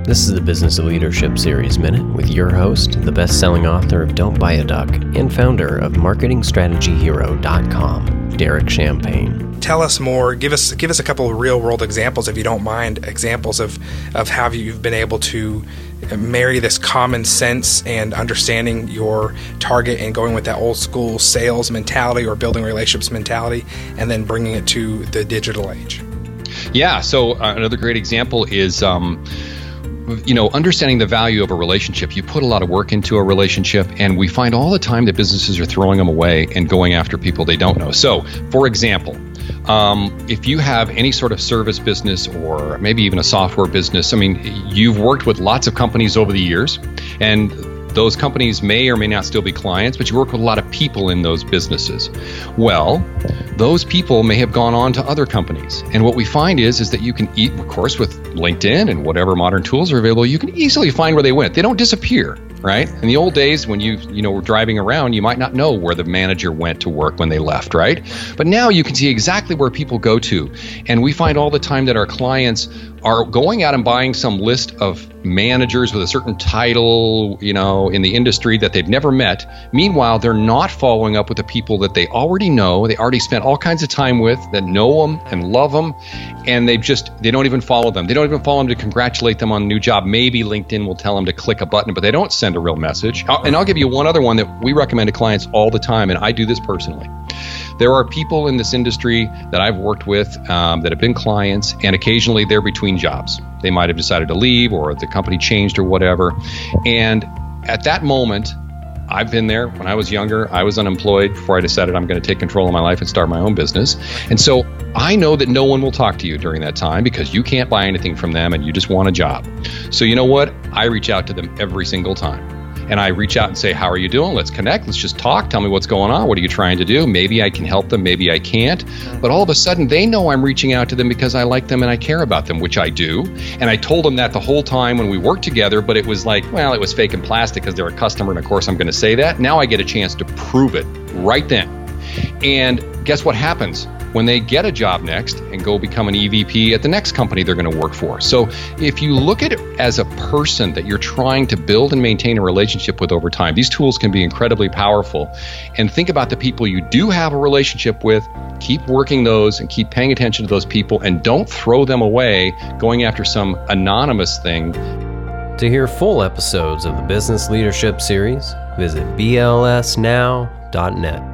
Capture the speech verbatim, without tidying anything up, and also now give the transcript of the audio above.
This is the Business of Leadership Series Minute with your host, the best-selling author of Don't Buy a Duck and founder of marketing strategy hero dot com, Derek Champagne. Tell us more. Give us give us a couple of real-world examples, if you don't mind, examples of, of how you've been able to marry this common sense and understanding your target and going with that old-school sales mentality or building relationships mentality and then bringing it to the digital age. Yeah, so uh, another great example is, um, you know, understanding the value of a relationship. You put a lot of work into a relationship, and we find all the time that businesses are throwing them away and going after people they don't know. So, for example, um, if you have any sort of service business or maybe even a software business, I mean, you've worked with lots of companies over the years, and those companies may or may not still be clients, but you work with a lot of people in those businesses. Well, those people may have gone on to other companies. And what we find is, is that you can, eat, of course, with LinkedIn and whatever modern tools are available, you can easily find where they went. They don't disappear, right? In the old days, when you, you know, were driving around, you might not know where the manager went to work when they left, right? But now you can see exactly where people go to. And we find all the time that our clients are going out and buying some list of managers with a certain title, you know, in the industry that they've never met. Meanwhile, they're not following up with the people that they already know, they already spent all kinds of time with, that know them and love them, and they just, they don't even follow them. They don't even follow them to congratulate them on a new job. Maybe LinkedIn will tell them to click a button, but they don't send a real message. And I'll give you one other one that we recommend to clients all the time, and I do this personally. There are people in this industry that I've worked with um, that have been clients, and occasionally they're between jobs. They might have decided to leave, or the company changed or whatever. And at that moment, I've been there when I was younger. I was unemployed before I decided I'm going to take control of my life and start my own business. And so I know that no one will talk to you during that time because you can't buy anything from them and you just want a job. So you know what? I reach out to them every single time. And I reach out and say, how are you doing? Let's connect. Let's just talk. Tell me what's going on. What are you trying to do? Maybe I can help them. Maybe I can't. But all of a sudden, they know I'm reaching out to them because I like them and I care about them, which I do. And I told them that the whole time when we worked together, but it was like, well, it was fake and plastic because they're a customer. And of course, I'm going to say that. Now I get a chance to prove it right then. And guess what happens? When they get a job next and go become an E V P at the next company they're going to work for. So if you look at it as a person that you're trying to build and maintain a relationship with over time, these tools can be incredibly powerful. And think about the people you do have a relationship with, keep working those and keep paying attention to those people, and don't throw them away going after some anonymous thing. To hear full episodes of the Business Leadership Series, visit B L S now dot net.